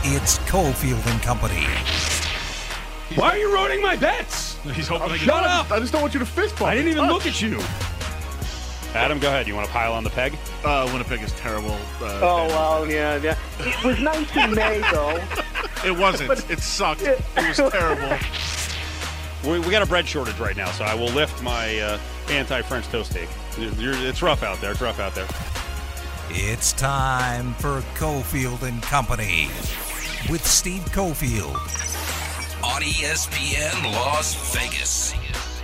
It's Cofield and Company. Why are you ruining my bets? He's hoping Shut up! I just don't want you to fist bump. I didn't even look at you. Adam, go ahead. You want to pile on the peg? Winnipeg is terrible. Yeah. It was nice in May, though. It wasn't. It sucked. It was terrible. We got a bread shortage right now, so I will lift my anti-French toast steak. It's rough out there. It's time for Cofield and Company with Steve Cofield on ESPN Las Vegas.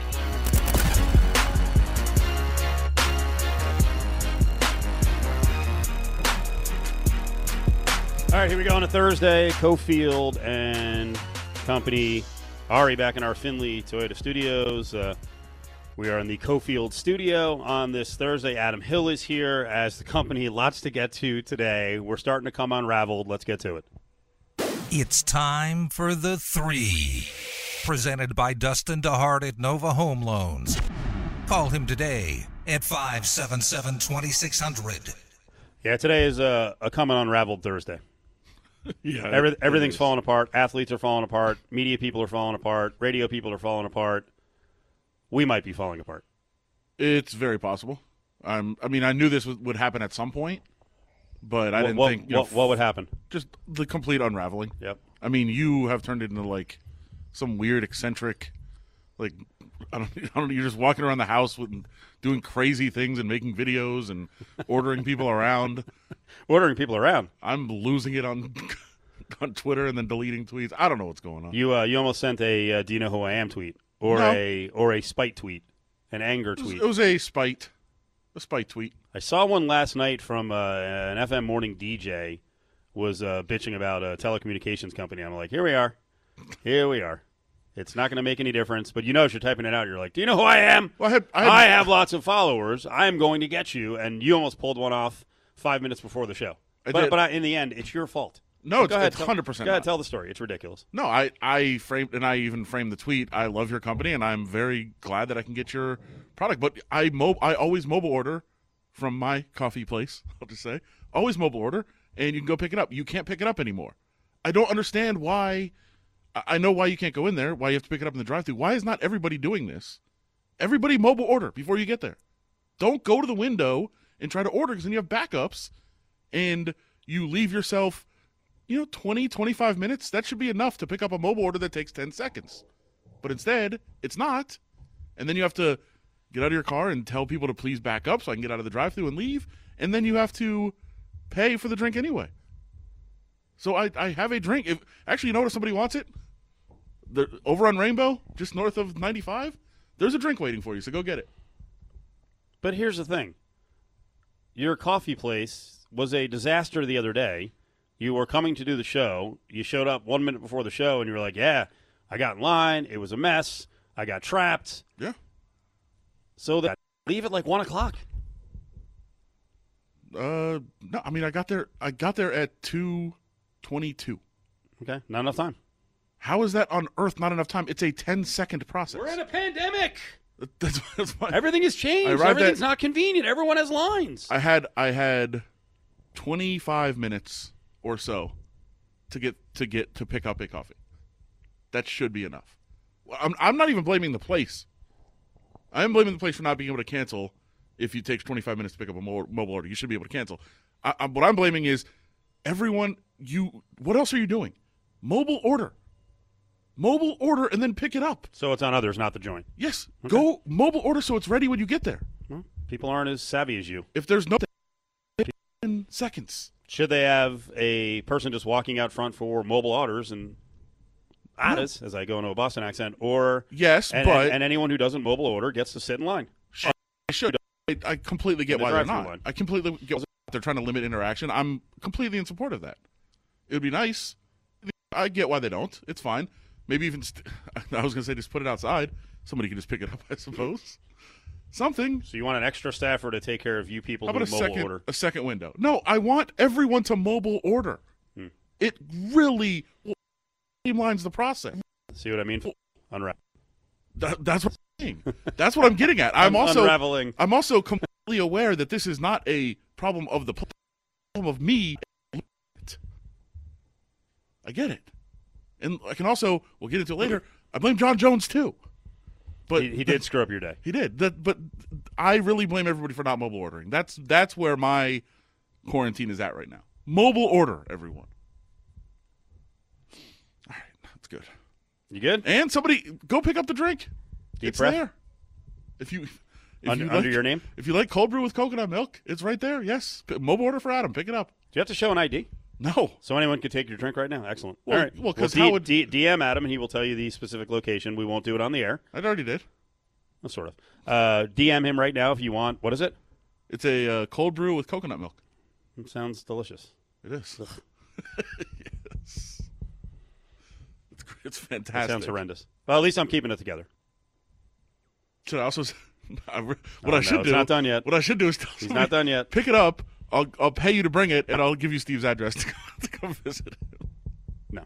All right, here we go on a Thursday. Cofield and Company. Ari back in our Findlay Toyota studios. We are in the Cofield studio on this Thursday. Adam Hill is here as the company. Lots to get to today. We're starting to come unraveled. Let's get to it. It's time for the three. Presented by Dustin DeHart at Nova Home Loans. Call him today at 577-2600. Yeah, today is a coming unraveled Thursday. Yeah, Everything's falling apart. Athletes are falling apart. Media people are falling apart. Radio people are falling apart. We might be falling apart. It's very possible. I knew this would happen at some point, but I didn't think. What would happen? Just the complete unraveling. Yep. I mean, you have turned it into like some weird eccentric, like I don't. You're just walking around the house doing crazy things and making videos and ordering people around. Ordering people around. I'm losing it on Twitter and then deleting tweets. I don't know what's going on. You almost sent a "Do you know who I am?" tweet or No. a spite tweet, an anger tweet. It was a spite tweet. I saw one last night from an FM morning DJ was bitching about a telecommunications company. I'm like, here we are. It's not going to make any difference, but as you're typing it out, you're like, do you know who I am? Well, I have lots of followers. I'm going to get you, and you almost pulled one off 5 minutes before the show. But in the end, it's your fault. No, Go ahead, it's 100%. Go ahead, tell the story. It's ridiculous. No, I even framed the tweet. I love your company, and I'm very glad that I can get your product. But I always mobile order from my coffee place. I'll just say always mobile order, and you can go pick it up. You can't pick it up anymore. I don't understand why. I know why you can't go in there. Why you have to pick it up in the drive-thru. Why is not everybody doing this? Everybody mobile order before you get there. Don't go to the window and try to order because then you have backups, and you leave yourself 20, 25 minutes, that should be enough to pick up a mobile order that takes 10 seconds. But instead, it's not. And then you have to get out of your car and tell people to please back up so I can get out of the drive-thru and leave. And then you have to pay for the drink anyway. So I have a drink. Actually, you know what? If somebody wants it, over on Rainbow, just north of 95, there's a drink waiting for you, so go get it. But here's the thing. Your coffee place was a disaster the other day. You were coming to do the show. You showed up 1 minute before the show, and you were like, yeah, I got in line. It was a mess. I got trapped. Yeah. So leave at like 1 o'clock. No, I got there at 2:22. Okay, not enough time. How is that on earth not enough time? It's a 10-second process. We're in a pandemic. That's why. Everything has changed. Everything's not convenient. Everyone has lines. I had 25 minutes or so to pick up a coffee. That should be enough. I'm not even blaming the place. I am blaming the place for not being able to cancel if it takes 25 minutes to pick up a mobile order. You should be able to cancel. What I'm blaming is everyone. What else are you doing? Mobile order and then pick it up. So it's on others, not the joint. Yes. Okay. Go mobile order so it's ready when you get there. Well, people aren't as savvy as you. If there's no 10 seconds. Should they have a person just walking out front for mobile orders and as I go into a Boston accent, or yes, and anyone who doesn't mobile order gets to sit in line? They should. I completely get why they're not. Line. I completely get why they're trying to limit interaction. I'm completely in support of that. It would be nice. I get why they don't. It's fine. Maybe even I was going to say just put it outside. Somebody can just pick it up, I suppose. Something. So you want an extra staffer to take care of you people who mobile order? A second window. No, I want everyone to mobile order. It really streamlines the process. See what I mean? Unwrap. That's what I'm saying. That's what I'm getting at. Unraveling. I'm also completely aware that this is not a problem of the problem of me. I get it. And I can also, we'll get into it later, I blame John Jones too. But He did screw up your day. He did. But I really blame everybody for not mobile ordering. That's where my quarantine is at right now. Mobile order, everyone. All right, that's good. You good? And somebody go pick up the drink. Deep It's breath. there. If you Under your name? If you like cold brew with coconut milk, it's right there. Yes. Mobile order for Adam. Pick it up. Do you have to show an ID? No. So anyone could take your drink right now? Excellent. Well, All right. well, 'cause We'll how would- DM Adam, and he will tell you the specific location. We won't do it on the air. I already did. Well, sort of. DM him right now if you want. What is it? It's a cold brew with coconut milk. It sounds delicious. It is. Yes. It's It fantastic. sounds horrendous. Well, at least I'm keeping it together. Should I also? What Oh, I should no, do? it's not done yet. What I should do is tell He's somebody, not done yet. Pick it up. I'll pay you to bring it, and I'll give you Steve's address to come visit him. No.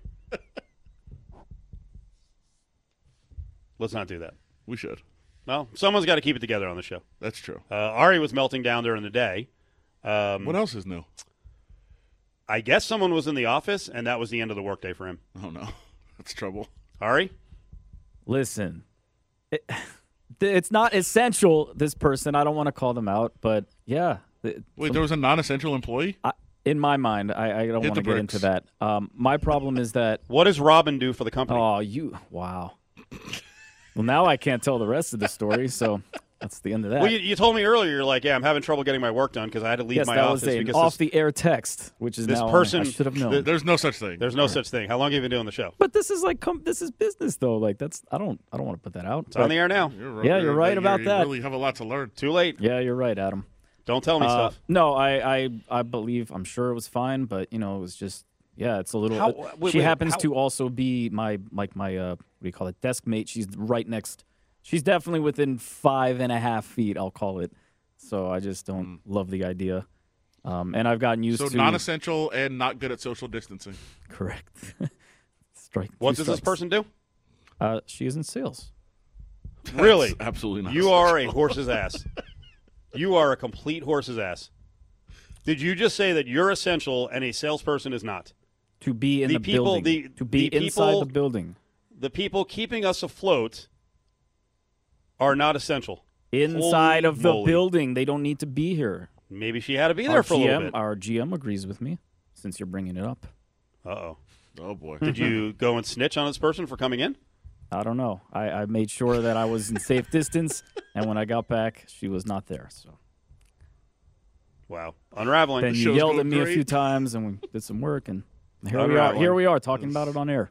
Let's not do that. We should. Well, someone's got to keep it together on the show. That's true. Ari was melting down during the day. What else is new? I guess someone was in the office, and that was the end of the workday for him. Oh no, that's trouble. Ari? Listen, it's not essential, this person. I don't want to call them out, but yeah. Wait, there was a non-essential employee? In my mind, I don't want to get into that. My problem is that, What does Robin do for the company? wow. Well, now I can't tell the rest of the story, so that's the end of that. Well, you told me earlier, you're like, yeah, I'm having trouble getting my work done because I had to leave yes, my that office was an because off-the-air text, which is this now person- I should have known. There's no such thing. there's no such thing. How long have you been doing the show? But this is this is business, though. Like that's I don't want to put that out. It's on the air now. You're right about you that. really have a lot to learn. Too late. Yeah, you're right, Adam. Don't tell me stuff. No, I believe I'm sure it was fine, but it was just it's a little. Wait, she wait, happens how- to also be my what do you call it, desk mate. She's right next. She's definitely within 5.5 feet. I'll call it. So I just don't love the idea. And I've gotten used So to non-essential and not good at social distancing. correct. Strike. What two does this strikes. person do? She is in sales. Really? That's absolutely not. You are a horse's ass. You are a complete horse's ass. Did you just say that you're essential and a salesperson is not? To be in The the, people- building. To be the inside people- the building. The people keeping us afloat are not essential. Inside Holy of the moly. building. They don't need to be here. Maybe she had to be there for a little bit. Our GM agrees with me, since you're bringing it up. Uh-oh. Oh boy. Did you go and snitch on this person for coming in? I don't know. I made sure that I was in safe distance, and when I got back, she was not there. So Wow. Unraveling. then you show's yelled going at me a great. few times, and we did some work, and here we are. Unraveling. Here we are talking about it on air.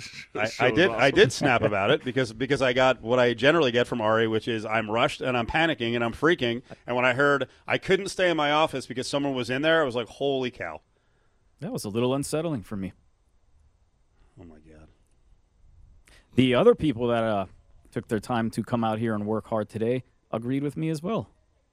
I did snap about it because I got what I generally get from Ari, which is I'm rushed and I'm panicking and I'm freaking. And when I heard I couldn't stay in my office because someone was in there, I was like, holy cow. That was a little unsettling for me. Oh, my God. The other people that took their time to come out here and work hard today agreed with me as well.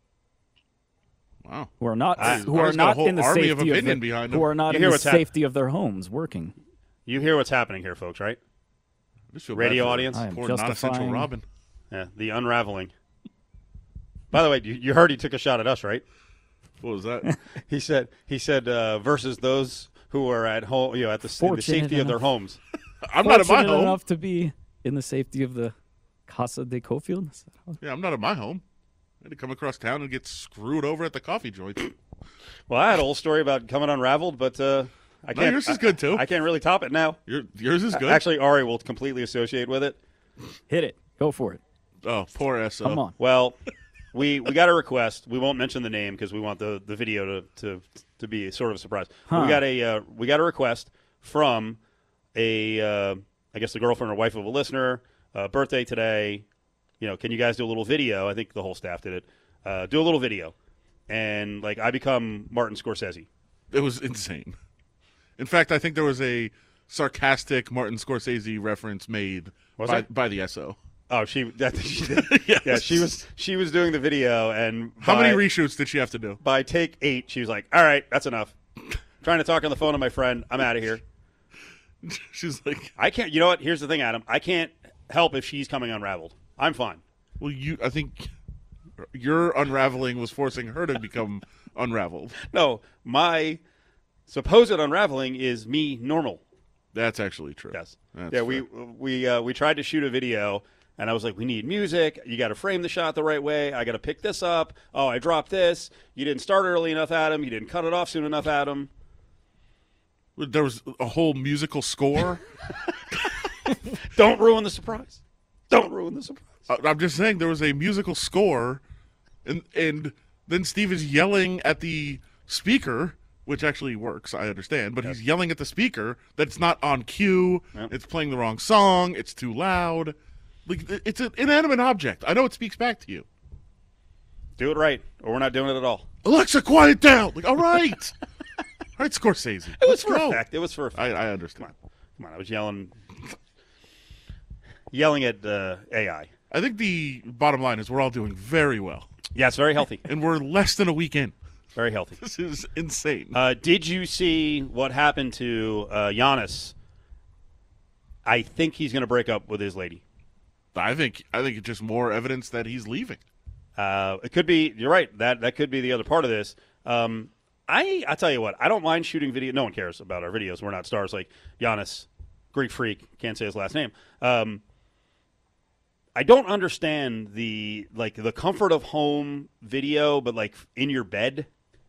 Wow. Who are not Ari's got a whole in the army of safety opinion behind who him. are not You in hear the what's hap- safety of their homes working. You hear what's happening here, folks, right? I just feel Radio bad for audience? I am Poor non-essential justifying- Robin. Yeah, the unraveling. By the way, you heard he took a shot at us, right? What was that? He said versus those who are at home, at the Fortunate safety of their enough. homes. I'm not at my Fortunate home. enough to be in the safety of the Casa de Cofield. Yeah, I'm not at my home. I had to come across town and get screwed over at the coffee joint. Well, I had a whole story about coming unraveled, but I No, can't. yours is good too. I can't really top it now. Yours is good. Actually, Ari will completely associate with it. Hit it. Go for it. Oh, poor SO. Come on. Well, we got a request. We won't mention the name because we want the video to be sort of a surprise. Huh. We got a request from I guess the girlfriend or wife of a listener. Birthday today. Can you guys do a little video? I think the whole staff did it. Do a little video, and I become Martin Scorsese. It was insane. In fact, I think there was a sarcastic Martin Scorsese reference made by the SO. Oh, she did. Yes. Yeah, she was doing the video, and How many reshoots did she have to do? by take 8, she was like, "All right, that's enough." Trying to talk on the phone to my friend. I'm out of here. She's like, I can't. You know what? Here's the thing, Adam. I can't help if she's coming unraveled. I'm fine. well, I think your unraveling was forcing her to become unraveled. No, my supposed unraveling is me normal. That's actually true. Yes. That's yeah, fair. we tried to shoot a video, and I was like, we need music. You got to frame the shot the right way. I got to pick this up. Oh, I dropped this. You didn't start early enough, Adam. You didn't cut it off soon enough, Adam. There was a whole musical score. Don't ruin the surprise. Don't ruin the surprise. I'm just saying there was a musical score, and then Steve is yelling at the speaker, which actually works, I understand, but he's yelling at the speaker that it's not on cue, it's playing the wrong song, it's too loud. Like, it's an inanimate object. I know it speaks back to you. Do it right, or we're not doing it at all. Alexa, quiet down. Like, all right. All right, Scorsese. It was for effect. It was for effect. I understand. Come on, I was yelling at AI. I think the bottom line is we're all doing very well. Yeah, it's very healthy. And we're less than a week in. Very healthy. This is insane. Did you see what happened to Giannis? I think he's going to break up with his lady. I think it's just more evidence that he's leaving. It could be. You're right. That could be the other part of this. I tell you what. I don't mind shooting video. No one cares about our videos. We're not stars like Giannis, Greek freak. Can't say his last name. I don't understand the comfort of home video, but like in your bed.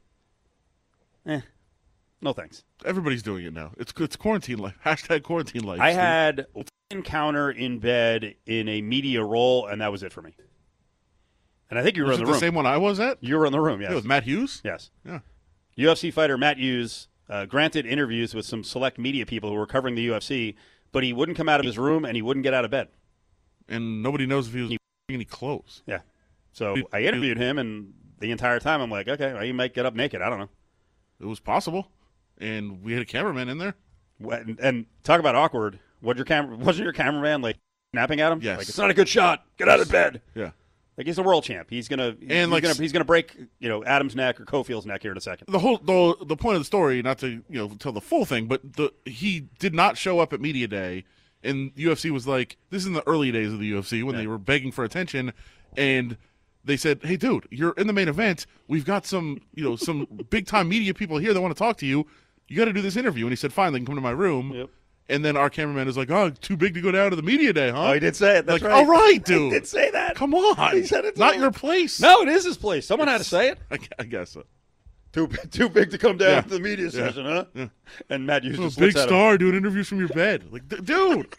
No thanks. Everybody's doing it now. It's quarantine life. # quarantine life. I Steve. had an encounter in bed in a media role, and that was it for me. And I think you were Was in it the room. the same one I was at? You were in the room, yes. Yeah, with Matt Hughes? Yes. Yeah. UFC fighter Matt Hughes granted interviews with some select media people who were covering the UFC, but he wouldn't come out of his room and he wouldn't get out of bed. And nobody knows if he was wearing any clothes. Yeah. So I interviewed him, and the entire time I'm like, okay, well, he might get up naked. I don't know. It was possible. And we had a cameraman in there. And talk about awkward. Wasn't your cameraman like snapping at him? Yes. Like, it's not a good shot. Get out of bed. Yeah. Like, he's a world champ. He's gonna break Adam's neck or Kofield's neck here in a second. The point of the story, not to tell the full thing, but he did not show up at media day, and UFC was like, this is in the early days of the UFC when they were begging for attention, and they said, hey dude, you're in the main event. We've got some big time media people here that want to talk to you. You got to do this interview. And he said, fine, they can come to my room. Yep. And then our cameraman is like, oh, too big to go down to the media day, huh? Oh, he did say it. That's like, right. all right, dude. He did say that. Come on. He said it's not your place. No, it is his place. Someone had to say it. I guess so. Too big to come down Yeah. to the media session, huh? Yeah. And Matt Hughes I'm a just big looks at him. star doing interviews from your bed. Like, dude.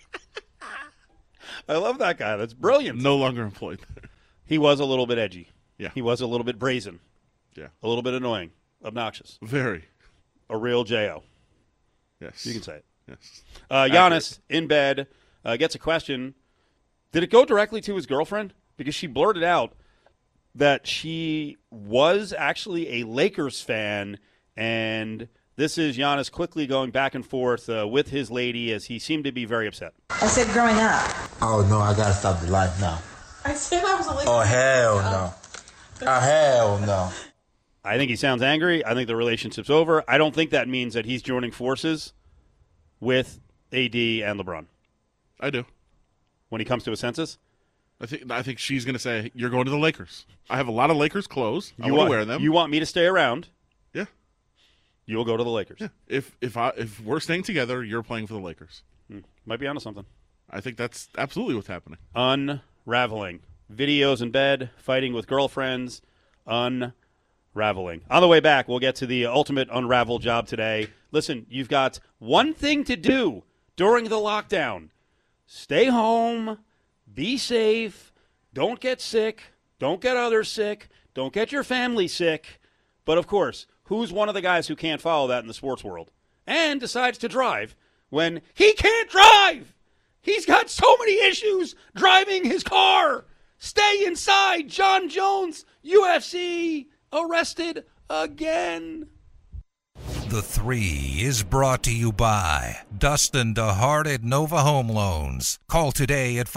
I love that guy. That's brilliant. No longer employed there. He was a little bit edgy. Yeah. He was a little bit brazen. Yeah. A little bit annoying. Obnoxious. Very. A real J.O. Yes. You can say it. Yes. Giannis, in bed, gets a question. Did it go directly to his girlfriend? Because she blurted out that she was actually a Lakers fan, and this is Giannis quickly going back and forth with his lady as he seemed to be very upset. I said growing up. Oh, no, I gotta stop the life now. I said I was a Lakers Oh, hell no. Oh, hell no. I think he sounds angry. I think the relationship's over. I don't think that means that he's joining forces with AD and LeBron I do. when he comes to his senses. I think she's going to say, you're going to the Lakers. I have a lot of Lakers clothes. I want to wear them. You want me to stay around? Yeah. You will go to the Lakers. Yeah. If we're staying together, you're playing for the Lakers. Might be onto something. I think that's absolutely what's happening. Unraveling. Videos in bed, fighting with girlfriends, unraveling. On the way back, we'll get to the ultimate unravel job today. Listen, you've got one thing to do during the lockdown. Stay home, be safe, don't get sick, don't get others sick, don't get your family sick. But, of course, who's one of the guys who can't follow that in the sports world and decides to drive when he can't drive? He's got so many issues driving his car. Stay inside. John Jones, UFC, arrested again. The 3 is brought to you by Dustin DeHart at Nova Home Loans. Call today at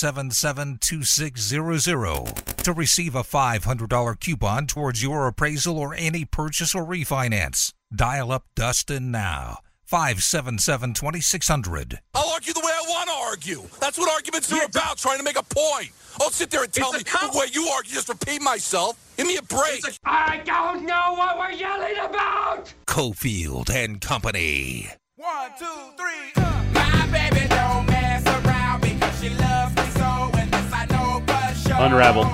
577-2600 to receive a $500 coupon towards your appraisal or any purchase or refinance. Dial up Dustin now. 577-2600. I'll argue the way I want to argue. That's what arguments are about, trying to make a point. Don't sit there and tell me the way you argue, just repeat myself. Give me a break. I don't know what we're yelling about! Cofield and Company. 1, 2, 3. unraveled.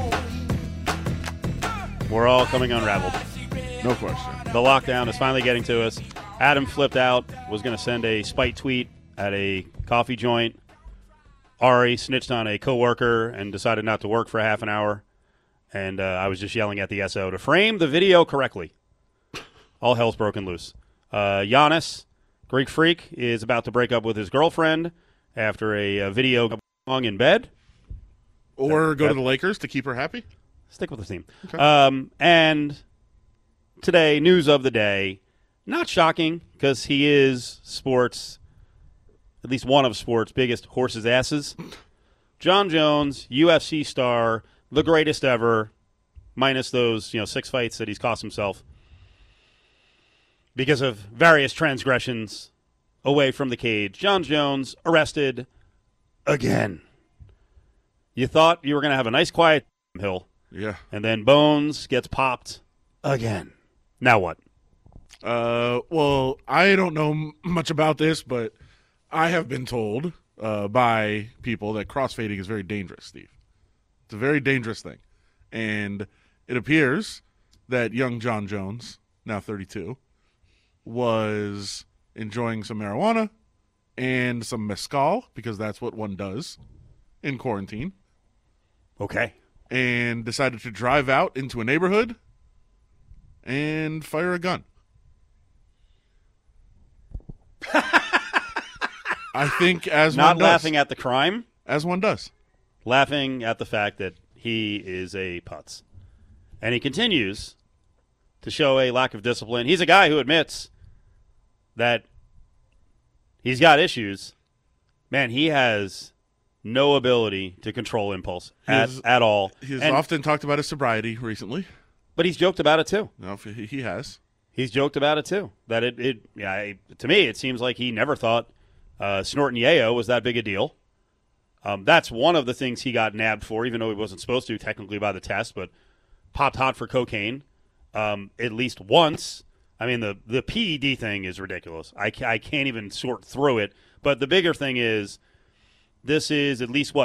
We're all coming unraveled. No question. The lockdown is finally getting to us. Adam flipped out, was going to send a spite tweet at a coffee joint. Ari snitched on a coworker and decided not to work for half an hour. And I was just yelling at the SO to frame the video correctly. All hell's broken loose. Giannis, Greek Freak, is about to break up with his girlfriend after a video hung in bed. Or go to the Lakers to keep her happy? Stick with the team. Okay. And today, news of the day, not shocking because he is sports, at least one of sports' biggest horses' asses. John Jones, UFC star, the greatest ever, minus those 6 fights that he's cost himself because of various transgressions away from the cage. John Jones arrested again. You thought you were going to have a nice quiet hill. Yeah. And then Bones gets popped again. Now what? Well, I don't know much about this, but I have been told by people that crossfading is very dangerous, Steve. It's a very dangerous thing. And it appears that young John Jones, now 32, was enjoying some marijuana and some mezcal, because that's what one does in quarantine. Okay. And decided to drive out into a neighborhood and fire a gun. I think as not one does. laughing at the crime, as one does. Laughing at the fact that he is a putz. And he continues to show a lack of discipline. He's a guy who admits that he's got issues. Man, he has no ability to control impulse at all. He's often talked about his sobriety recently. But he's joked about it too. No, he has. He's joked about it too. That to me, it seems like he never thought snorting yayo was that big a deal. That's one of the things he got nabbed for, even though he wasn't supposed to technically by the test, but popped hot for cocaine at least once. I mean, the PED thing is ridiculous. I can't even sort through it. But the bigger thing is, this is at least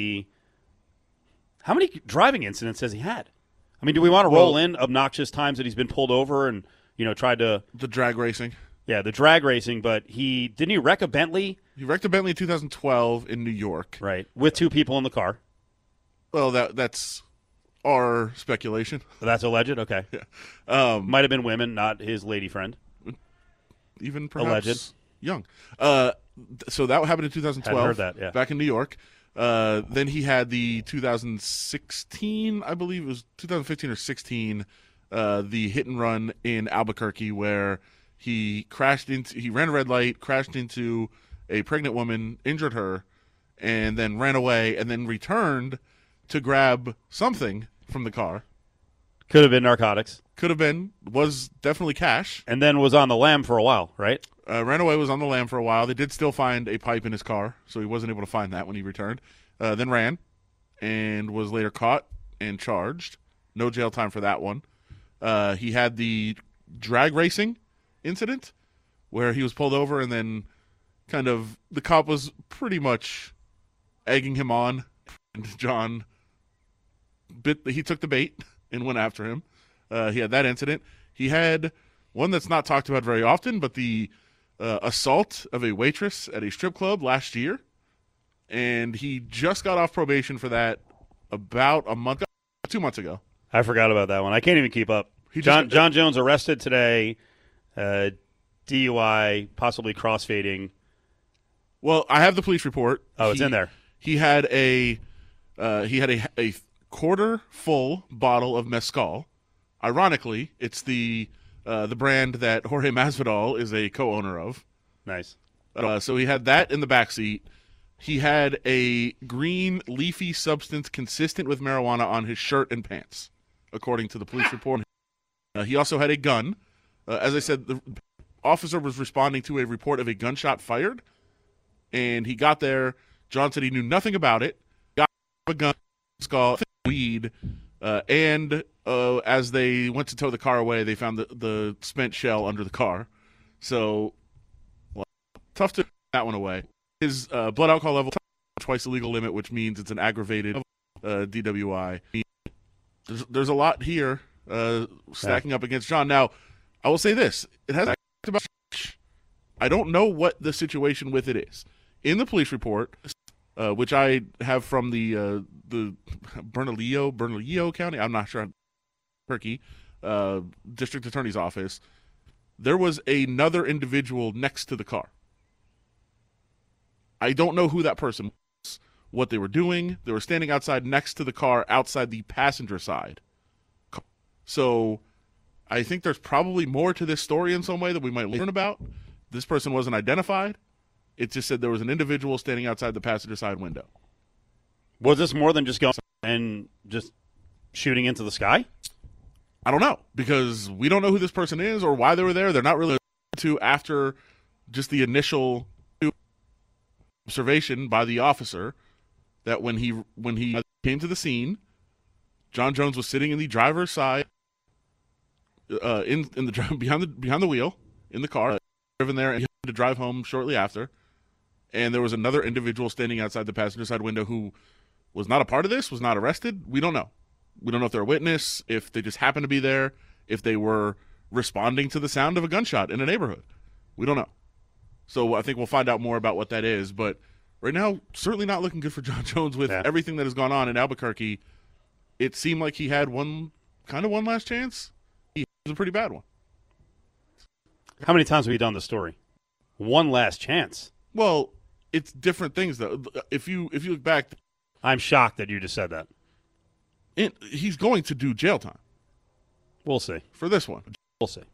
how many driving incidents has he had? I mean, do we want to roll in obnoxious times that he's been pulled over and, tried to... The drag racing. Yeah, the drag racing, but didn't he wreck a Bentley? He wrecked a Bentley in 2012 in New York. Right, with 2 people in the car. Well, that's our speculation. That's alleged? Okay. Yeah. Might have been women, not his lady friend. Even perhaps alleged. Young. So that happened in 2012. Hadn't heard that, yeah. Back in New York. Then he had the 2016, I believe it was 2015 or 16, the hit and run in Albuquerque where he ran a red light, crashed into a pregnant woman, injured her, and then ran away, and then returned to grab something from the car. Could have been narcotics. Could have been. Was definitely cash. And then was on the lam for a while, right? Ran away, was on the lam for a while. They did still find a pipe in his car, so he wasn't able to find that when he returned. Then ran and was later caught and charged. No jail time for that one. He had the drag racing incident where he was pulled over and then kind of the cop was pretty much egging him on. And John he took the bait and went after him. He had that incident. He had one that's not talked about very often, but the assault of a waitress at a strip club last year. And he just got off probation for that about 2 months ago. I forgot about that one. I can't even keep up. John Jones arrested today, DUI, possibly crossfading. Well, I have the police report. Oh, it's in there. He had a quarter full bottle of mezcal. Ironically, it's the brand that Jorge Masvidal is a co-owner of. Nice. So he had that in the backseat. He had a green leafy substance consistent with marijuana on his shirt and pants, according to the police report. He also had a gun. As I said, the officer was responding to a report of a gunshot fired, and he got there. John said he knew nothing about it. Got a gun, skull, weed, and as they went to tow the car away, they found the spent shell under the car. So, tough to that one away. His blood alcohol level twice the legal limit, which means it's an aggravated. DWI. There's a lot here stacking up against John. Now, I will say this. It has about. I don't know what the situation with it is. In the police report, which I have from the Bernalillo County, I'm not sure, Turkey, District Attorney's Office, there was another individual next to the car. I don't know who that person was, what they were doing. They were standing outside next to the car, outside the passenger side. So I think there's probably more to this story in some way that we might learn about. This person wasn't identified. It just said there was an individual standing outside the passenger side window. Was this more than just going and just shooting into the sky? I don't know, because we don't know who this person is or why they were there. They're not really to after just the initial observation by the officer that when he came to the scene, John Jones was sitting in the driver's side, in the behind the wheel in the car, driven there, and he had to drive home shortly after. And there was another individual standing outside the passenger side window who was not a part of this, was not arrested. We don't know. We don't know if they're a witness, if they just happened to be there, if they were responding to the sound of a gunshot in a neighborhood. We don't know. So I think we'll find out more about what that is. But right now, certainly not looking good for John Jones with everything that has gone on in Albuquerque. It seemed like he had one last chance. He was a pretty bad one. How many times have we done the story? One last chance. Well, it's different things, though. If you look back, I'm shocked that you just said that. He's going to do jail time. We'll see. For this one. We'll see.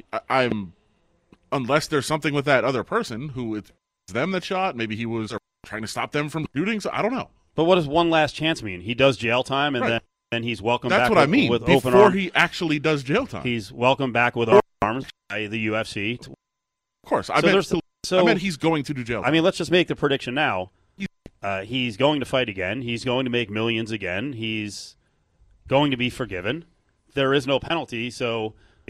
Unless there's something with that other person who it's them that shot. Maybe he was trying to stop them from shooting. So I don't know. But what does one last chance mean? He does jail time, and then he's welcomed back. That's what I mean. With Before open arms. He actually does jail time. He's welcomed back with arms by the UFC. Of course. I meant he's going to do jail time. I mean, let's just make the prediction now. He's going to fight again. He's going to make millions again. He's going to be forgiven. There is no penalty. So,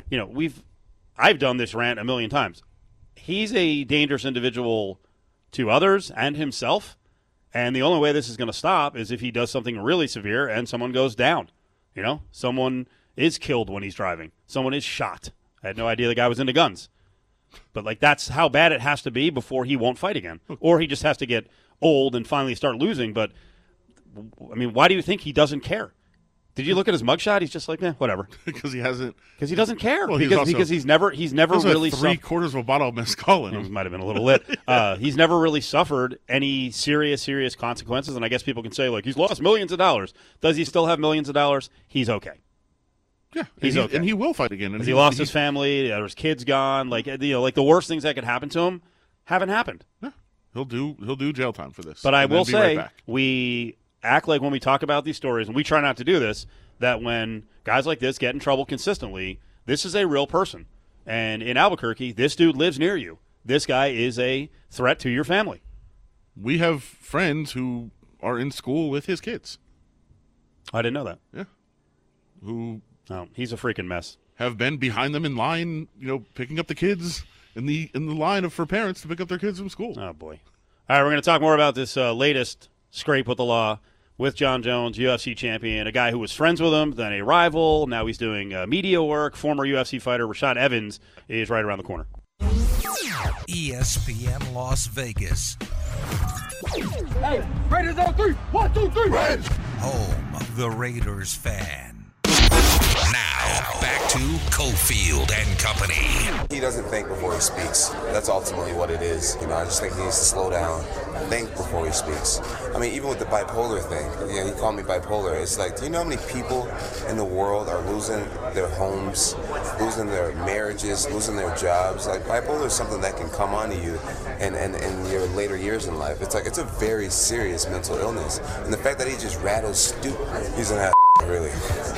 I've done this rant a million times. He's a dangerous individual to others and himself. And the only way this is going to stop is if he does something really severe and someone goes down. Someone is killed when he's driving. Someone is shot. I had no idea the guy was into guns. But, that's how bad it has to be before he won't fight again. Or he just has to get old and finally start losing. But, why do you think he doesn't care? Did you look at his mugshot? He's just like, whatever. Because he hasn't. Because he doesn't care. Well, because he's never really three-quarters of a bottle of mezcal in him. He might have been a little lit. He's never really suffered any serious consequences. And I guess people can say, he's lost millions of dollars. Does he still have millions of dollars? He's okay. Yeah, he's okay. And he will fight again. And he lost his family. There's kids gone. The worst things that could happen to him haven't happened. Yeah, he'll do jail time for this. But I will say, we act like when we talk about these stories, and we try not to do this, that when guys like this get in trouble consistently, this is a real person. And in Albuquerque, this dude lives near you. This guy is a threat to your family. We have friends who are in school with his kids. I didn't know that. Yeah. Who... Oh, he's a freaking mess. Have been behind them in line, picking up the kids in the line for parents to pick up their kids from school. Oh, boy. All right, we're going to talk more about this latest scrape with the law with John Jones, UFC champion, a guy who was friends with him, then a rival. Now he's doing media work. Former UFC fighter Rashad Evans is right around the corner. ESPN Las Vegas. Hey, Raiders on 3. 1, 2, 3. Raiders. Home of the Raiders fan. Now, back to Cofield and Company. He doesn't think before he speaks. That's ultimately what it is. I just think he needs to slow down, think before he speaks. Even with the bipolar thing, he called me bipolar. It's like, do you know how many people in the world are losing their homes, losing their marriages, losing their jobs? Bipolar is something that can come onto you and in your later years in life. It's a very serious mental illness. And the fact that he just rattles stupid, he's an really.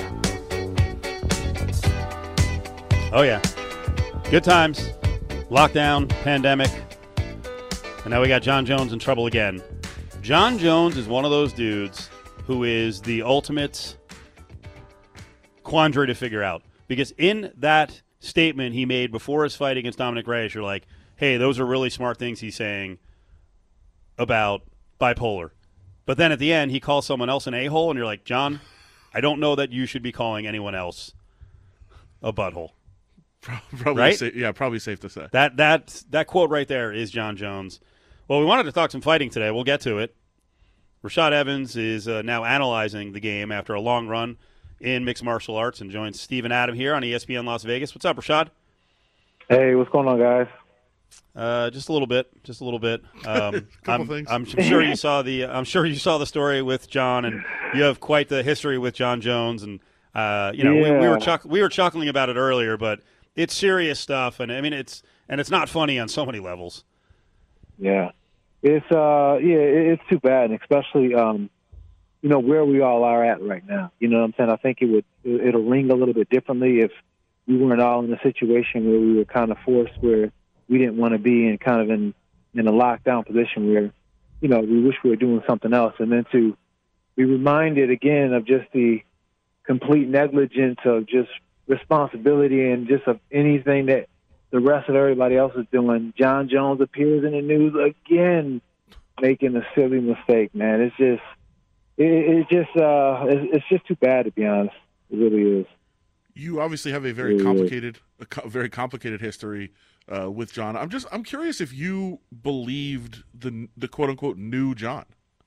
Oh, yeah. Good times. Lockdown, pandemic. And now we got John Jones in trouble again. John Jones is one of those dudes who is the ultimate quandary to figure out. Because in that statement he made before his fight against Dominic Reyes, you're like, hey, those are really smart things he's saying about bipolar. But then at the end, he calls someone else an a-hole, and you're like, John, I don't know that you should be calling anyone else a butthole. Probably right? Probably safe to say. That quote right there is John Jones. Well, we wanted to talk some fighting today. We'll get to it. Rashad Evans is now analyzing the game after a long run in mixed martial arts and joins Stephen Adam here on ESPN Las Vegas. What's up, Rashad? Hey, what's going on, guys? Just a little bit. Things. I'm sure you saw the story with John, and you have quite the history with John Jones. And we were chuckling about it earlier, but it's serious stuff, and I mean it's not funny on so many levels. Yeah, it's too bad, and especially where we all are at right now. You know what I'm saying? I think it'll ring a little bit differently if we weren't all in a situation where we were kind of forced where we didn't want to be in kind of in a lockdown position where, we wish we were doing something else. And then to be reminded again of just the complete negligence of just responsibility and just of anything that the rest of everybody else is doing. John Jones appears in the news again, making a silly mistake, man. It's just too bad, to be honest. It really is. You obviously have a very complicated history with John. I'm curious if you believed the quote unquote new John.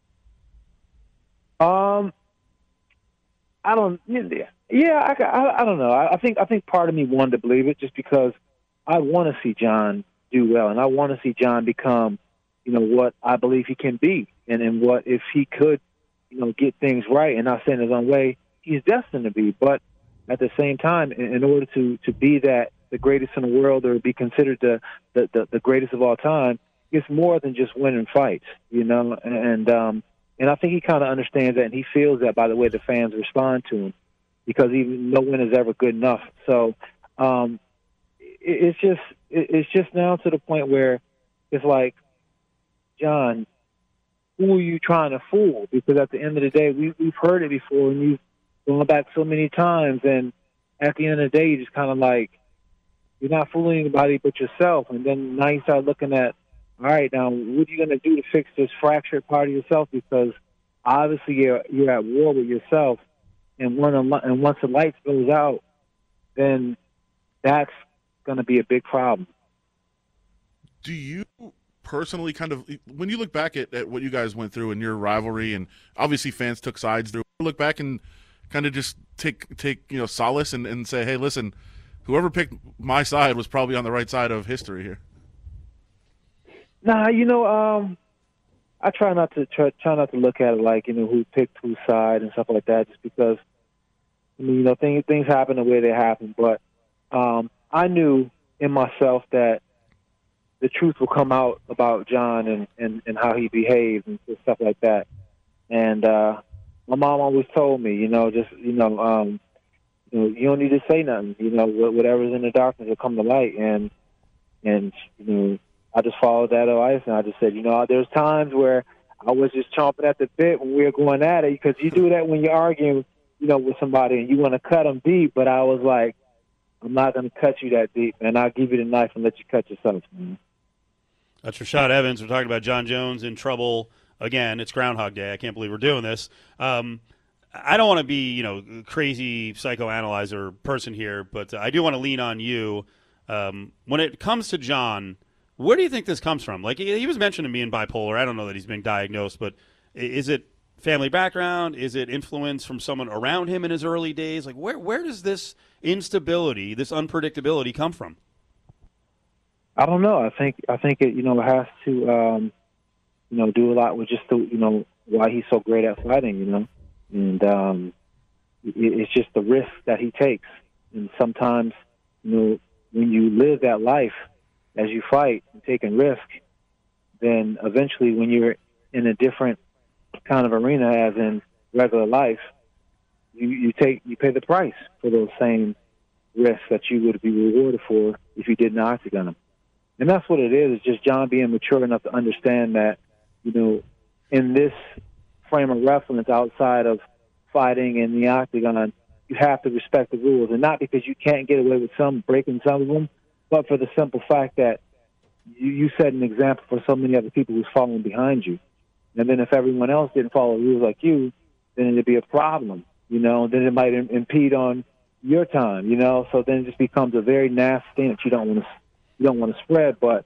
I don't. Yeah, I don't know. I think part of me wanted to believe it just because I want to see John do well, and I want to see John become, what I believe he can be, and what if he could, get things right and not send his own way, he's destined to be. But at the same time, in order to be the greatest in the world or be considered the greatest of all time, it's more than just winning fights, And I think he kind of understands that, and he feels that by the way the fans respond to him, because even no win is ever good enough. So it's just now to the point where it's like, John, who are you trying to fool? Because at the end of the day, we've heard it before, and you've gone back so many times, and at the end of the day, you're just kind of like, you're not fooling anybody but yourself. And then now you start looking at, all right, now what are you going to do to fix this fractured part of yourself? Because obviously you're at war with yourself, and once the lights goes out, then that's going to be a big problem. Do you personally kind of, when you look back at what you guys went through in your rivalry, and obviously fans took sides through, look back and kind of just take solace and say, hey, listen, whoever picked my side was probably on the right side of history here? Nah, I try not to look at it like, who picked whose side and stuff like that, just because, things happen the way they happen. But I knew in myself that the truth will come out about John and how he behaved and stuff like that. And my mom always told me, you don't need to say nothing. Whatever's in the darkness will come to light. And I just followed that advice, and I just said, there's times where I was just chomping at the bit when we were going at it, because you do that when you're arguing, with somebody and you want to cut them deep. But I was like, I'm not going to cut you that deep, and I'll give you the knife and let you cut yourself, man. That's Rashad Evans. We're talking about John Jones in trouble again. It's Groundhog Day. I can't believe we're doing this. I don't want to be, crazy psychoanalyzer person here, but I do want to lean on you. When it comes to John, where do you think this comes from? Like, he was mentioning being bipolar. I don't know that he's been diagnosed, but is it family background? Is it influence from someone around him in his early days? Like, where does this instability, this unpredictability come from? I don't know. I think it, has to, do a lot with just the, why he's so great at fighting, and it's just the risk that he takes. And sometimes, when you live that life as you fight and taking risk, then eventually when you're in a different kind of arena as in regular life, you pay the price for those same risks that you would be rewarded for if you didn't octagon them. And that's what it is. It's just John being mature enough to understand that, in this frame of reference outside of fighting in the octagon, you have to respect the rules. And not because you can't get away with breaking some of them, but for the simple fact that you set an example for so many other people who's following behind you. And then if everyone else didn't follow the rules like you, then it'd be a problem, then it might impede on your time, so then it just becomes a very nasty thing that you don't want to spread. But,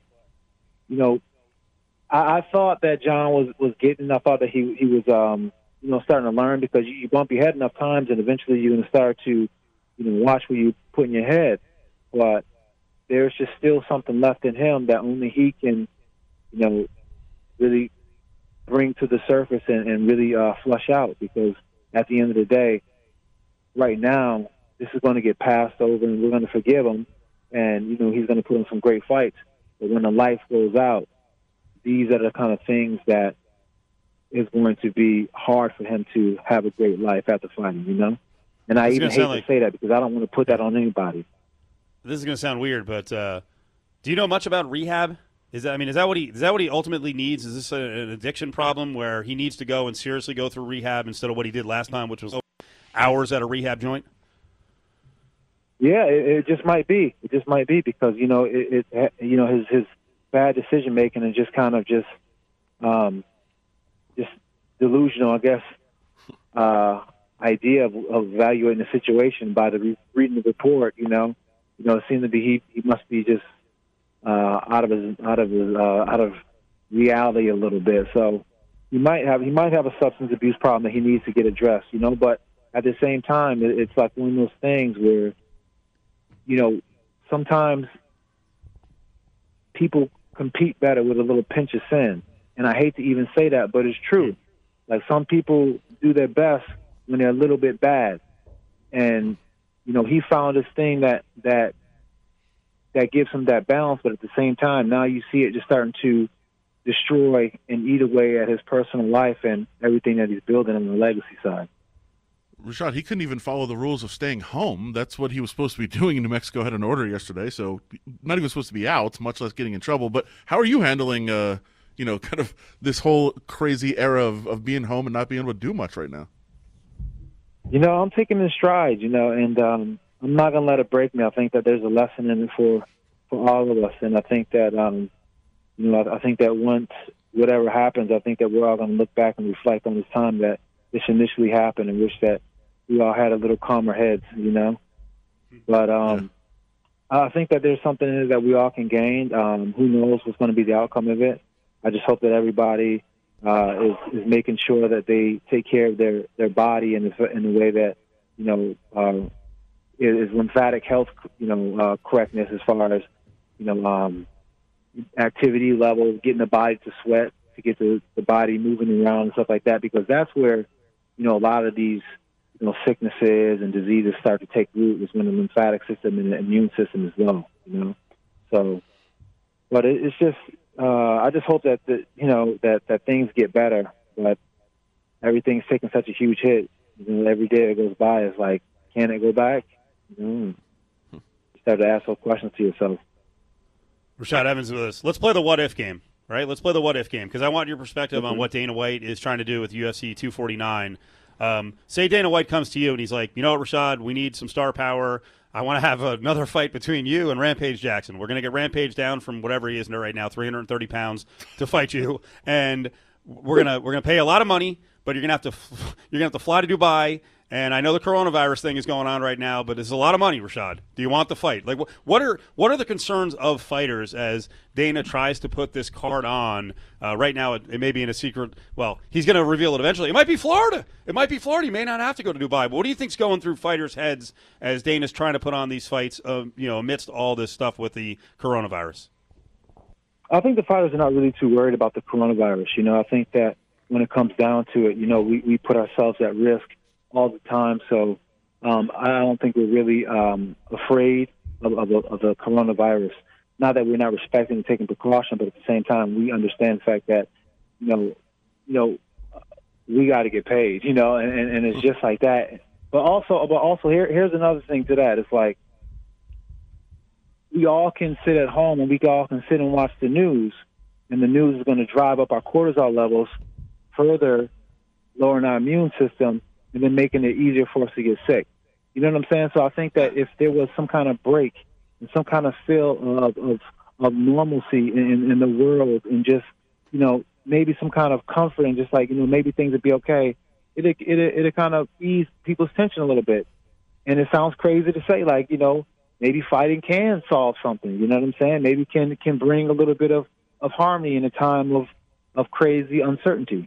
I thought that John was getting, I thought that he was, starting to learn, because you bump your head enough times and eventually you're going to start to, watch where you put in your head. But there's just still something left in him that only he can, really bring to the surface and really flush out, because at the end of the day, right now, this is going to get passed over and we're going to forgive him, and, he's going to put in some great fights. But when the life goes out, these are the kind of things that is going to be hard for him to have a great life after fighting, And I even hate to say that, because I don't want to put that on anybody. This is going to sound weird, but do you know much about rehab? Is that what he ultimately needs? Is this an addiction problem where he needs to go and seriously go through rehab instead of what he did last time, which was hours at a rehab joint? Yeah, it just might be. It just might be, because his bad decision making and just kind of just delusional, I guess, idea of evaluating the situation by reading the report. It seemed to be he must be just out of reality a little bit. So he might have a substance abuse problem that he needs to get addressed. But at the same time, it's like one of those things where, sometimes people compete better with a little pinch of sin. And I hate to even say that, but it's true. Like, some people do their best when they're a little bit bad. And, he found this thing that gives him that balance, but at the same time, now you see it just starting to destroy and eat away at his personal life and everything that he's building on the legacy side. Rashad, he couldn't even follow the rules of staying home. That's what he was supposed to be doing. New Mexico had an order yesterday, so not even supposed to be out, much less getting in trouble. But how are you handling, kind of this whole crazy era of being home and not being able to do much right now? I'm taking it in stride, and I'm not going to let it break me. I think that there's a lesson in it for all of us, and I think that, I think that once whatever happens, I think that we're all going to look back and reflect on this time that this initially happened and wish that we all had a little calmer heads, But I think that there's something in it that we all can gain. Who knows what's going to be the outcome of it? I just hope that everybody is making sure that they take care of their body in the way that, is lymphatic health, correctness as far as, activity level, getting the body to sweat, to get the body moving around and stuff like that, because that's where, a lot of these, sicknesses and diseases start to take root, is when the lymphatic system and the immune system is low, So, but it's just, I just hope that, that things get better, but everything's taking such a huge hit. Every day that goes by is like, can it go back? You start to ask those questions to yourself. Rashad Evans with us. Let's play the what-if game, right? Let's play the what-if game, because I want your perspective on what Dana White is trying to do with UFC 249. Say Dana White comes to you and he's like, you know what, Rashad, we need some star power. I want to have another fight between you and Rampage Jackson. We're going to get Rampage down from whatever he is right now, 330 pounds, to fight you, and we're gonna pay a lot of money, but you're gonna have to fly to Dubai. And I know the coronavirus thing is going on right now, but it's a lot of money, Rashad. Do you want the fight? Like, what are the concerns of fighters as Dana tries to put this card on? Right now, it may be in a secret. Well, he's going to reveal it eventually. It might be Florida. He may not have to go to Dubai. But what do you think's going through fighters' heads as Dana's trying to put on these fights, amidst all this stuff with the coronavirus? I think the fighters are not really too worried about the coronavirus. I think that when it comes down to it, we put ourselves at risk all the time. So I don't think we're really afraid of the coronavirus. Not that we're not respecting and taking precaution, but at the same time, we understand the fact that, we got to get paid, and it's just like that. But also here's another thing to that. It's like, we all can sit at home and we all can sit and watch the news, and the news is going to drive up our cortisol levels, further lowering our immune system, and then making it easier for us to get sick. You know what I'm saying? So I think that if there was some kind of break and some kind of feel of normalcy in the world, and just, maybe some kind of comfort and just like, maybe things would be okay, it'll kind of ease people's tension a little bit. And it sounds crazy to say, like, maybe fighting can solve something. You know what I'm saying? Maybe can bring a little bit of harmony in a time of crazy uncertainty.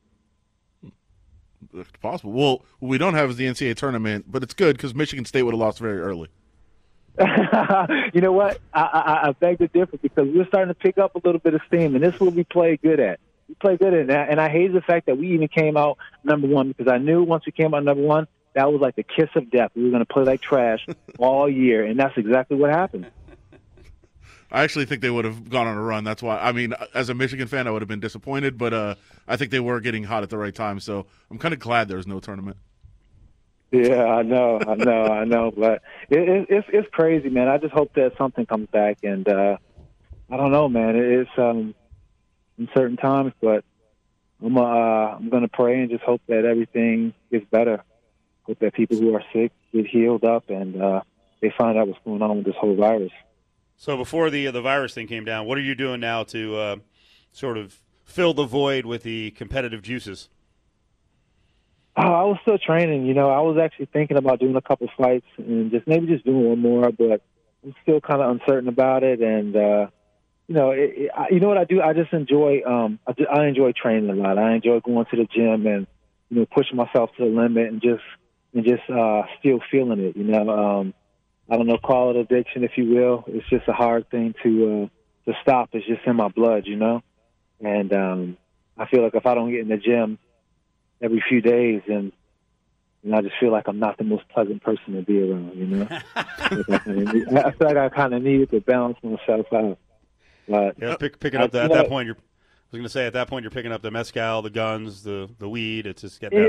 It's possible. Well, what we don't have is the NCAA tournament, but it's good because Michigan State would have lost very early. You know what? I beg to differ because we're starting to pick up a little bit of steam, and this is what we play good at. We play good at that, and I hate the fact that we even came out number one because I knew once we came out number one, that was like the kiss of death. We were going to play like trash all year, and that's exactly what happened. I actually think they would have gone on a run. That's why, I mean, as a Michigan fan, I would have been disappointed, but I think they were getting hot at the right time, so I'm kind of glad there was no tournament. Yeah, I know, but it's crazy, man. I just hope that something comes back, and I don't know, man. It's in certain times, but I'm going to pray and just hope that everything gets better. Hope that people who are sick get healed up and they find out what's going on with this whole virus. So before the virus thing came down, what are you doing now to sort of fill the void with the competitive juices? Oh, I was still training. I was actually thinking about doing a couple fights and maybe just doing one more, but I'm still kind of uncertain about it. And you know what I do? I just enjoy. I enjoy training a lot. I enjoy going to the gym and pushing myself to the limit and just still feeling it. I don't know, call it addiction if you will. It's just a hard thing to stop. It's just in my blood, And I feel like if I don't get in the gym every few days, and I just feel like I'm not the most pleasant person to be around. I feel like I kind of needed to balance myself out. But yeah, picking up at that point, I was going to say, at that point, you're picking up the mezcal, the guns, the weed. It's just getting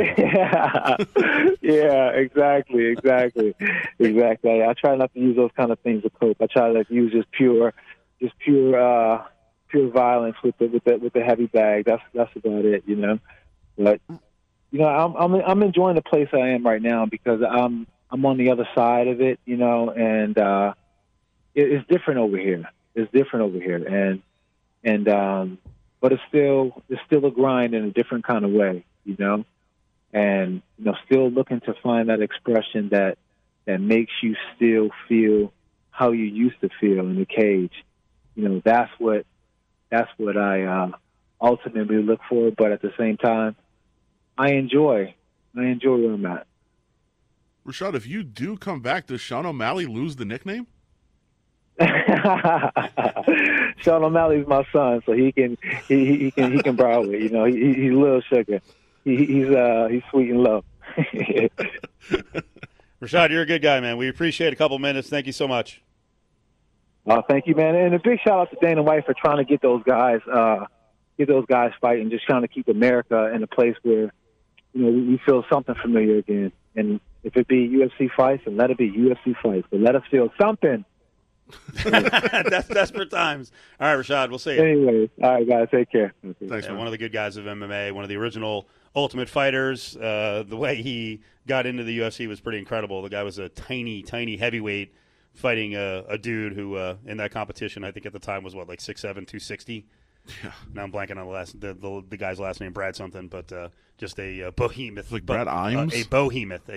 yeah, exactly. I try not to use those kind of things to cope. I try to use just pure violence with the heavy bag. That's about it, But I'm enjoying the place I am right now because I'm on the other side of it, and it's different over here. But it's still a grind in a different kind of way, and still looking to find that expression that makes you still feel how you used to feel in the cage. That's what I ultimately look for. But at the same time, I enjoy where I'm at. Rashad, if you do come back, does Sean O'Malley lose the nickname? Sean O'Malley's my son, so he can borrow it. He's Little Sugar. He's sweet and low. Rashad, you're a good guy, man. We appreciate a couple minutes. Thank you so much. Thank you, man, and a big shout out to Dana White for trying to get those guys fighting, just trying to keep America in a place where we feel something familiar again. And if it be UFC fights, then let it be UFC fights, but let us feel something. That's desperate times. All right, Rashad, we'll see you. Anyway, all right, guys, take care. Thanks, man. One of the good guys of MMA, one of the original Ultimate Fighters. The way he got into the UFC was pretty incredible. The guy was a tiny, tiny heavyweight fighting a dude who, in that competition, I think at the time was, 6'7", 260? Yeah. Now I'm blanking on the guy's last name, Brad something, but just a behemoth. Like Brad Imes? A behemoth.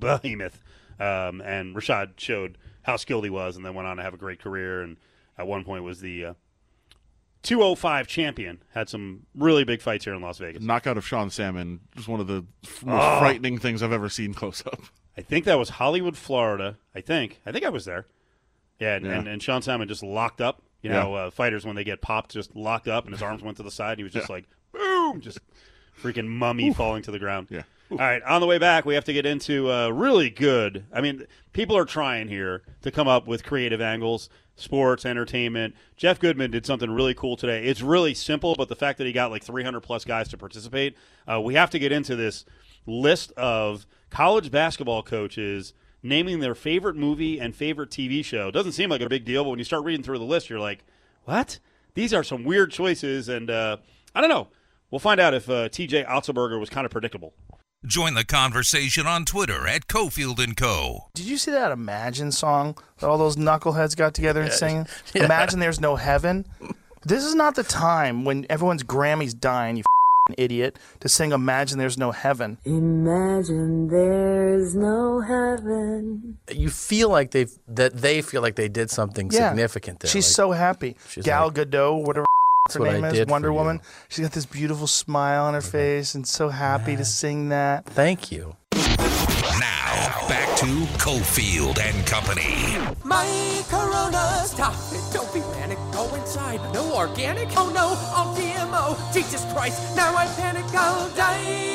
And Rashad showed how skilled he was and then went on to have a great career, and at one point was the 205 champion. Had some really big fights here in Las Vegas. Knockout of Sean Salmon was one of the most frightening things I've ever seen close up. I think that was Hollywood, Florida. I think I was there. Yeah, and Sean Salmon just locked up. Fighters, when they get popped, just locked up, and his arms went to the side. And he was just like, boom, just freaking mummy falling to the ground. Yeah. All right, on the way back, we have to get into really good. I mean, people are trying here to come up with creative angles, sports, entertainment. Jeff Goodman did something really cool today. It's really simple, but the fact that he got 300-plus guys to participate, we have to get into this list of college basketball coaches naming their favorite movie and favorite TV show. Doesn't seem like a big deal, but when you start reading through the list, you're like, what? These are some weird choices, and I don't know. We'll find out if TJ Otzelberger was kind of predictable. Join the conversation on Twitter at Cofield & Co. Did you see that Imagine song that all those knuckleheads got together and sang? Yeah. Imagine There's No Heaven. This is not the time when everyone's Grammy's dying, you idiot, to sing Imagine There's No Heaven. Imagine there's no heaven. You feel like they feel like they did something significant there. She's like, so happy. Gal Gadot, whatever her name is, Wonder Woman. She's got this beautiful smile on her face and so happy to sing that. Thank you. Now, back to Cofield and Company. My Corona, stop it, don't be panic, go inside. No organic, oh no, all GMO. Jesus Christ, now I panic, I'll die.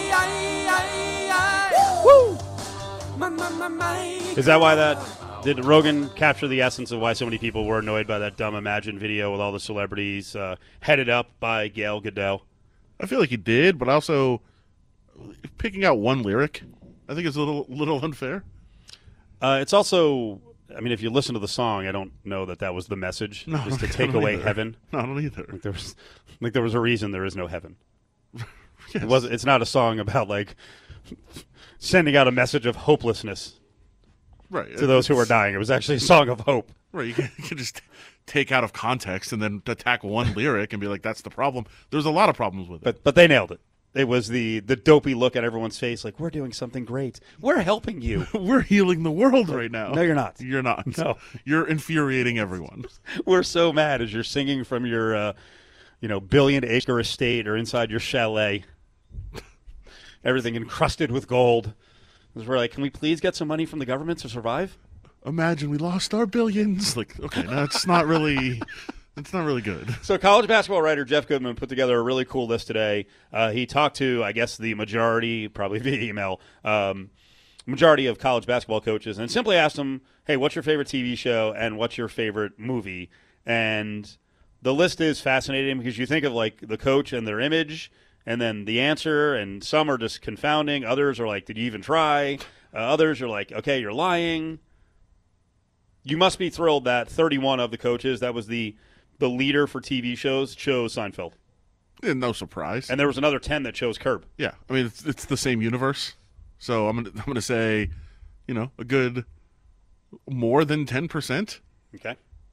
Woo! Is that why did Rogan capture the essence of why so many people were annoyed by that dumb Imagine video with all the celebrities headed up by Gal Gadot? I feel like he did, but also picking out one lyric, I think it's a little unfair. It's also, I mean, if you listen to the song, I don't know that was the message, just to take away heaven. No, I don't either. There was a reason there is no heaven. Yes. It's not a song about like sending out a message of hopelessness, right, to those who are dying. It was actually a song of hope. Right, you can just take out of context and then attack one lyric and be like, "That's the problem." There's a lot of problems with it, but they nailed it. It was the dopey look at everyone's face, like, we're doing something great. We're helping you. We're healing the world right now. No, you're not. You're not. No. You're infuriating everyone. We're so mad as you're singing from your, billion-acre estate or inside your chalet. Everything encrusted with gold. We're like, can we please get some money from the government to survive? Imagine we lost our billions. Like, okay, that's not really... It's not really good. So college basketball writer Jeff Goodman put together a really cool list today. He talked to, I guess, the majority, probably via email, majority of college basketball coaches, and simply asked them, hey, what's your favorite TV show and what's your favorite movie? And the list is fascinating because you think of, like, the coach and their image and then the answer, and some are just confounding. Others are like, did you even try? Others are like, okay, you're lying. You must be thrilled that 31 of the coaches, that was the leader for TV shows, chose Seinfeld. Yeah, no surprise. And there was another 10 that chose Curb. Yeah, I mean it's the same universe, so I'm gonna say, a good more than 10%. Okay.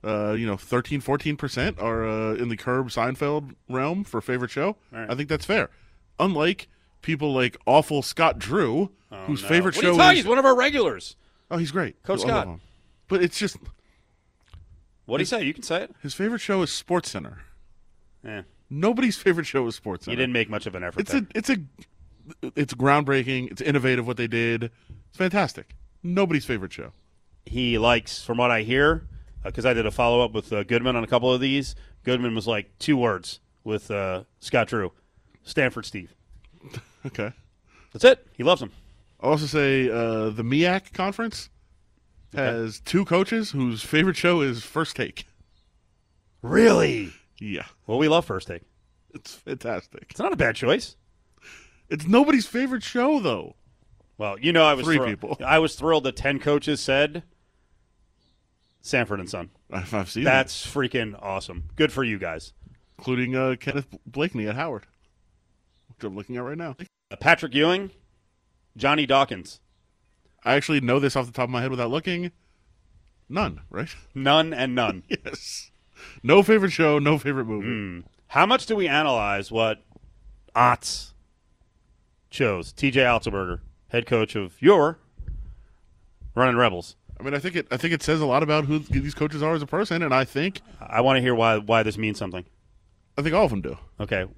13-14% are in the Curb Seinfeld realm for favorite show. Right. I think that's fair. Unlike people like awful Scott Drew, whose favorite what show are you talking? is He's one of our regulars. Oh, he's great, Coach Scott. But it's just. What do you say? You can say it. His favorite show is SportsCenter. Yeah. Nobody's favorite show is SportsCenter. He didn't make much of an effort. It's groundbreaking. It's innovative what they did. It's fantastic. Nobody's favorite show. He likes, from what I hear, because I did a follow-up with Goodman on a couple of these, Goodman was like 2 words with Scott Drew. Stanford Steve. Okay. That's it. He loves him. I'll also say the MEAC conference has 2 coaches whose favorite show is First Take. Really? Yeah. Well, we love First Take. It's fantastic. It's not a bad choice. It's nobody's favorite show, though. Well, I was 3 people. I was thrilled that 10 coaches said Sanford and Son. I've seen That's freaking awesome. Good for you guys. Including Kenneth Blakeney at Howard, which I'm looking at right now. Patrick Ewing, Johnny Dawkins. I actually know this off the top of my head without looking. None, right? None and none. Yes. No favorite show, no favorite movie. How much do we analyze what Otts chose? TJ Otzelberger, head coach of your Running Rebels. I mean, I think it says a lot about who these coaches are as a person, and I think I want to hear why this means something. I think all of them do. Okay.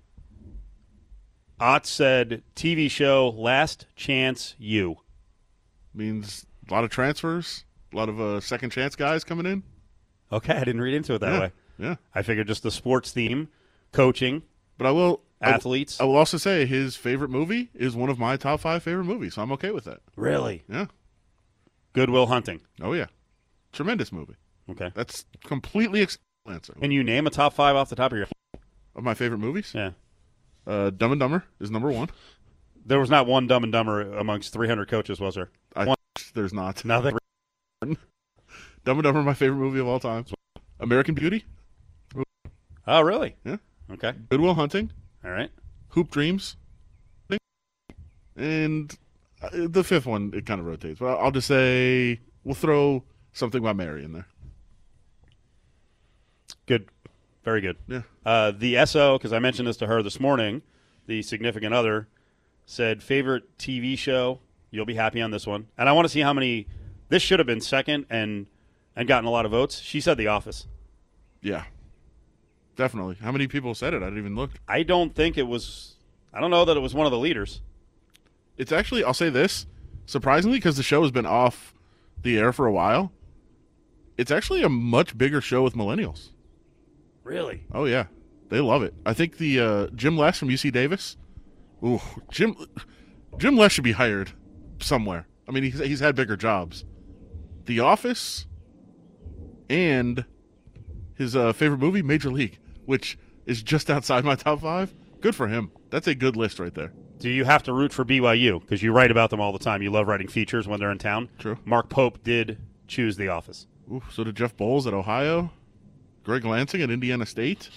Ott said TV show Last Chance U. Means a lot of transfers, a lot of second chance guys coming in. Okay, I didn't read into it that way. Yeah. I figured just the sports theme, coaching, but athletes. I will also say his favorite movie is one of my top 5 favorite movies, so I'm okay with that. Really? Yeah. Good Will Hunting. Oh, yeah. Tremendous movie. Okay. That's completely answer. Can you name a top 5 off the top of your head? Of my favorite movies? Yeah. Dumb and Dumber is number 1. There was not one Dumb and Dumber amongst 300 coaches, was there? There's not. Nothing. Dumb and Dumber, my favorite movie of all time. American Beauty. Oh, really? Yeah. Okay. Good Will Hunting. All right. Hoop Dreams. And the 5th one, it kind of rotates. But I'll just say we'll throw Something About Mary in there. Good. Very good. Yeah. The SO, because I mentioned this to her this morning, the significant other, said favorite TV show. You'll be happy on this one. And I want to see how many. This should have been second and gotten a lot of votes. She said The Office. Yeah. Definitely. How many people said it? I didn't even look. I don't think it was. I don't know that it was one of the leaders. It's actually, I'll say this, surprisingly, because the show has been off the air for a while, it's actually a much bigger show with millennials. Really? Oh, yeah. They love it. I think the Jim Les from UC Davis, Jim Les should be hired somewhere. I mean, he's had bigger jobs. The Office and his favorite movie, Major League, which is just outside my top 5. Good for him. That's a good list right there. Do you have to root for BYU? Because you write about them all the time. You love writing features when they're in town. True. Mark Pope did choose The Office. Ooh, so did Jeff Bowles at Ohio. Greg Lansing at Indiana State.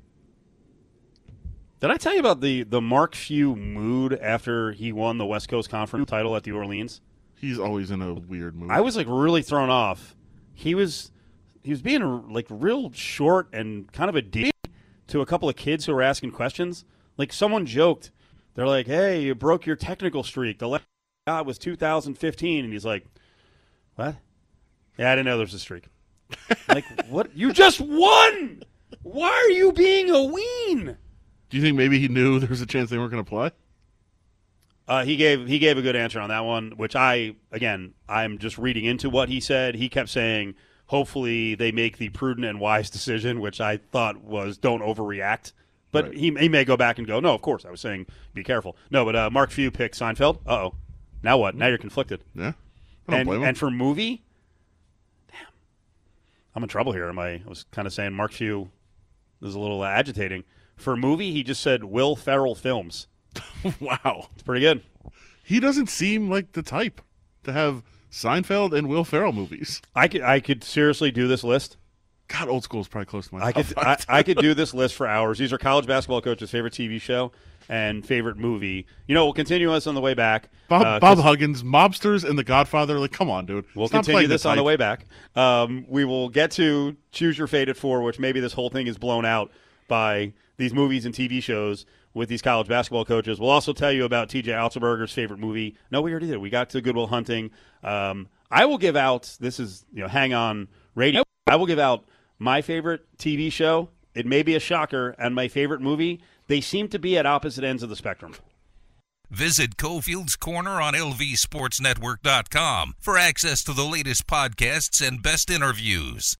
Did I tell you about the Mark Few mood after he won the West Coast Conference title at the Orleans? He's always in a weird mood. I was like really thrown off. He was being like real short and kind of a dick to a couple of kids who were asking questions. Like someone joked, they're like, "Hey, you broke your technical streak. The last shot was 2015," and he's like, "What? Yeah, I didn't know there was a streak." Like, what? You just won. Why are you being a ween? Do you think maybe he knew there was a chance they weren't going to play? He gave a good answer on that one, which I'm just reading into what he said. He kept saying, hopefully they make the prudent and wise decision, which I thought was don't overreact. But right. He may go back and go, no, of course, I was saying be careful. No, but Mark Few picked Seinfeld. Uh-oh. Now what? Now you're conflicted. Yeah. I don't blame him. And for movie, damn, I'm in trouble here. I was kind of saying Mark Few is a little agitating. For movie, he just said Will Ferrell films. Wow. It's pretty good. He doesn't seem like the type to have Seinfeld and Will Ferrell movies. I could seriously do this list. God, Old School is probably close to my top. I could do this list for hours. These are college basketball coaches' favorite TV show and favorite movie. We'll continue this on the way back. Bob Huggins, Mobsters, and The Godfather. Like, come on, dude. We'll continue this on the way back. We will get to Choose Your Fate at 4, which maybe this whole thing is blown out by these movies and TV shows with these college basketball coaches. We'll also tell you about TJ Otzelberger's favorite movie. No, we already did. We got to Good Will Hunting. I will give out, this is, Hang On Radio. I will give out my favorite TV show. It may be a shocker, and my favorite movie. They seem to be at opposite ends of the spectrum. Visit Cofield's Corner on LVSportsNetwork.com for access to the latest podcasts and best interviews.